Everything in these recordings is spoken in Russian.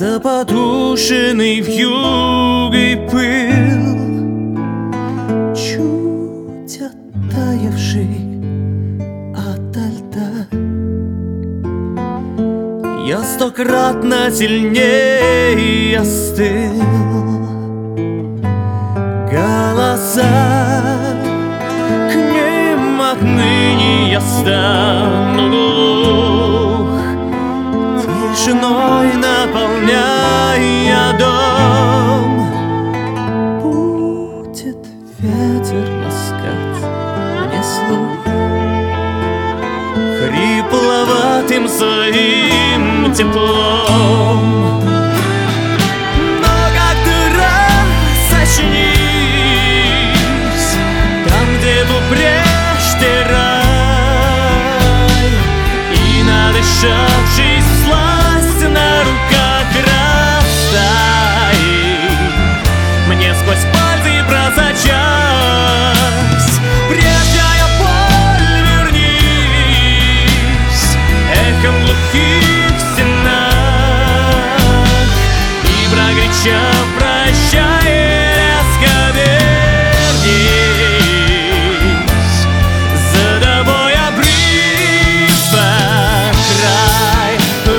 запотушенный вьюгой пыл, чуть оттаявший ото льда. Я стократно сильнее остыл. Голоса, к ним отныне я стану глух, тишиной наполняя дом. Будет ветер ласкать мне слух хрипловатым своим теплом. Но как ты раз очнись там, где был прежде рай, и, надышавшись сласть на руках, растает мне сквозь пальцы просочась. Прежняя боль, вернись эхом глухих стенах, и прогречав прощай, резко вернись. За тобой обрыва край.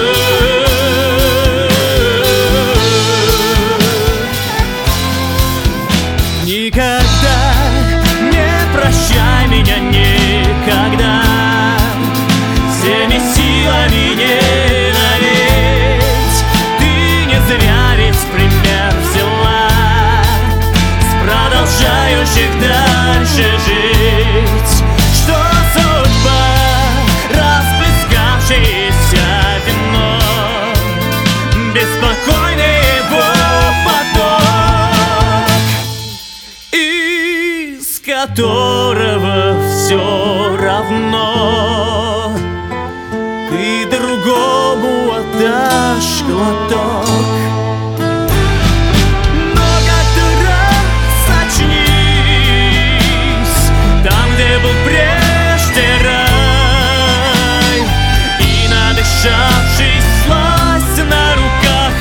Никогда не прощай меня, никогда, всеми силами не наветь. Ты не зря ведь пример взяла с продолжающих дальше жить. Что судьба, расплескавшееся вино, беспокойный его поток, из которого все равно ты другому отдашь глоток. Но как ты раз очнись там, где был прежде рай, и, надышавшись сласть на руках,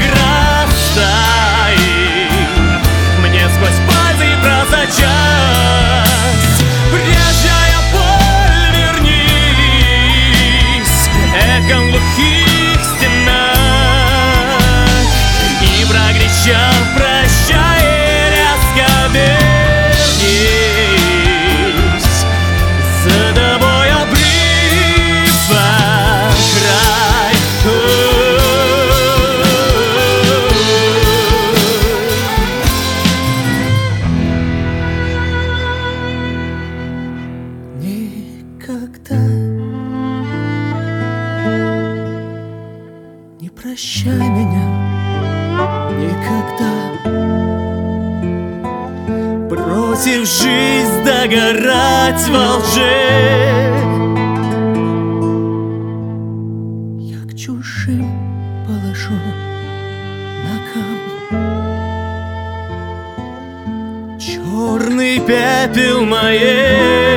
растает мне сквозь пальцы просочась. Прежняя боль, вернись эхом глухих стенах, и, прогречав прощай, резко вернись. За тобой обрыва край. Никогда не прощай меня, никогда, бросив жизнь догорать во лжи. Я к чужим положу на камни черный пепел моей